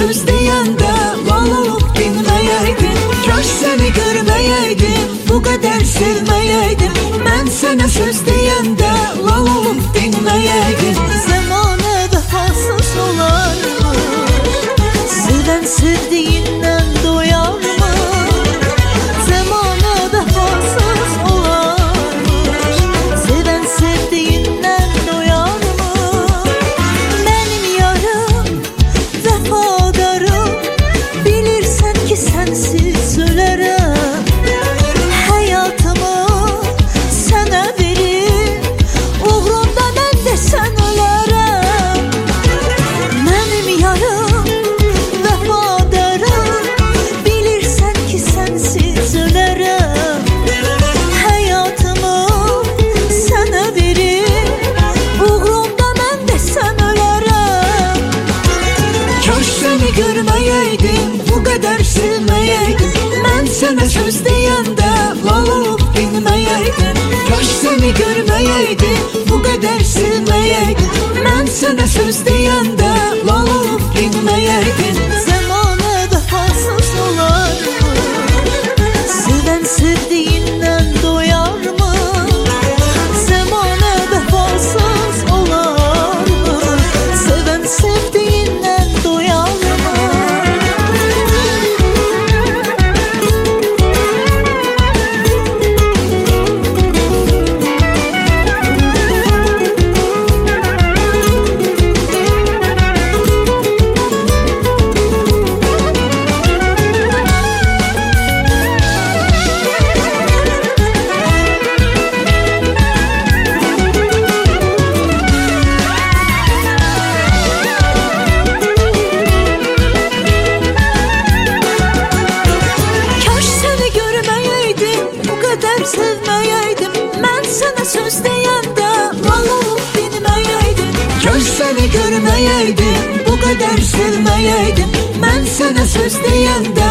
söz deyəndə lal olub dinməyəydin. Kaş səni görməyəydim, bu qədər sevməyəydim. Mən sənə söz deyəndə lal olub dinməyəydin. Zamanə vəfasız olarmış, sevən sevdiyindən doyarmış. Zamanə vəfasız olarmış, sevən sevdiyindən doyarmış. Mənim yarım, vəfadarım, bilirsən ki sənsiz ölərəm. Həyatımı sənə verib, uğrunda mən də sən ölərəm. Mənim yarım, vəfadarım, bilirsən ki sənsiz ölərəm. Həyatımı sənə verib, uğrunda mən də sən ölərəm. Kaş səni görməyəydim, bu qədər sevməyəydim. Mən sənə söz deyəndə lal olub dinməyəydim. Kaş səni görməyəydim, bu qədər sevməyəydim. Mən sənə söz deyəndə lal olub dinməyəydim. Zamanə vəfasız olarmış, sevən sevdiyindən doyarmış. Zamanə vəfasız olarmış, sevən sevdiyindən doyarmış. Kaş səni görməyəydim, bu qədər sevməyəydim. Mən sənə söz deyəndə lal olub dinməyəydim. Kaş səni görməyəydim, bu qədər sevməyəydim. Mən sənə söz deyəndə